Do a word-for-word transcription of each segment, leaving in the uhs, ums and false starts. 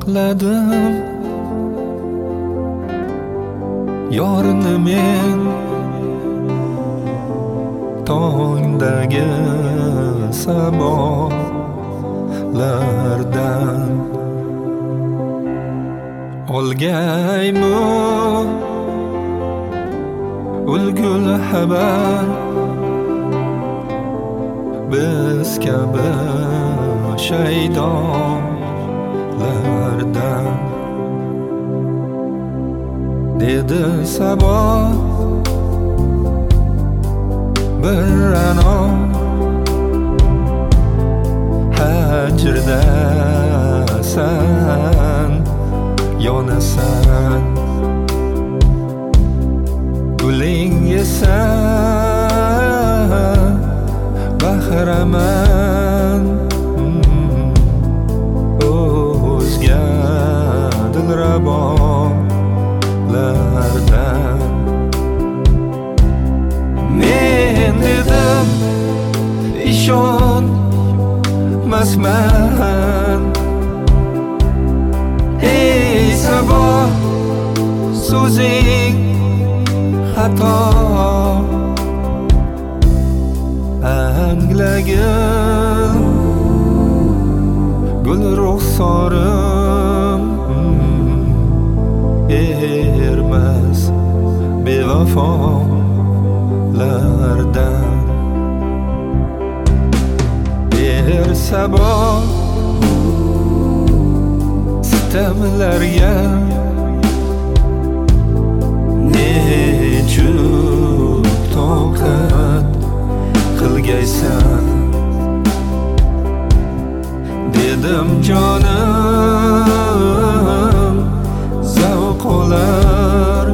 saqladim yorini men tongdagi samolardan olgaymi ulgul xabar biz kabi shaydonlardan dedi sabah bir anom hajrda san yonasan guling esa bahraman o'zga dilrabolardan men dedim ishonmasman ey sabah so'zing xato anglagin gul ruxsorim ermas bevafolardan er sabah sitamlarga nechuk toqat qilgaysan dedim jonim zavq olar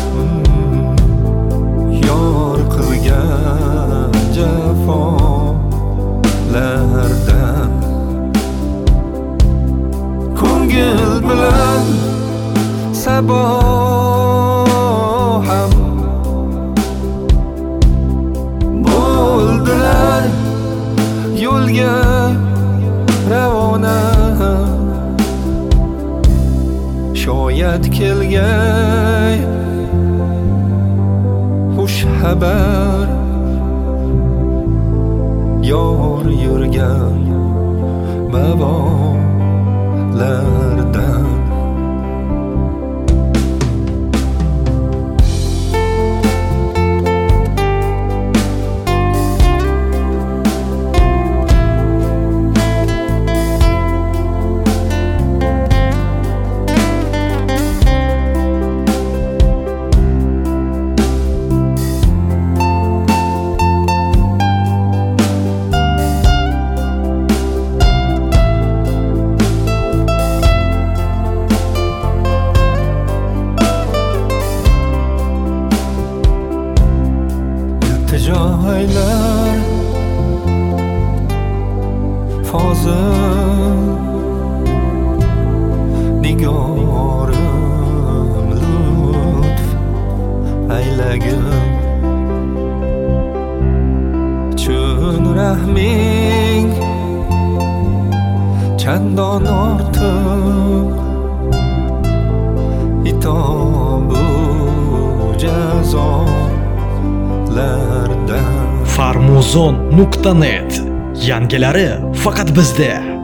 yor qilgan jafolardan ko'ngil bilan sabah ham bo'ldilar yo'lga ravona shoyat kelgay xush xabar yor yurgan babolardan iltijolar fozil nigorim lutf aylagin chun rahming chandon ortiq itobu jazo farmuzon nuqta net yangilari faqat bizda.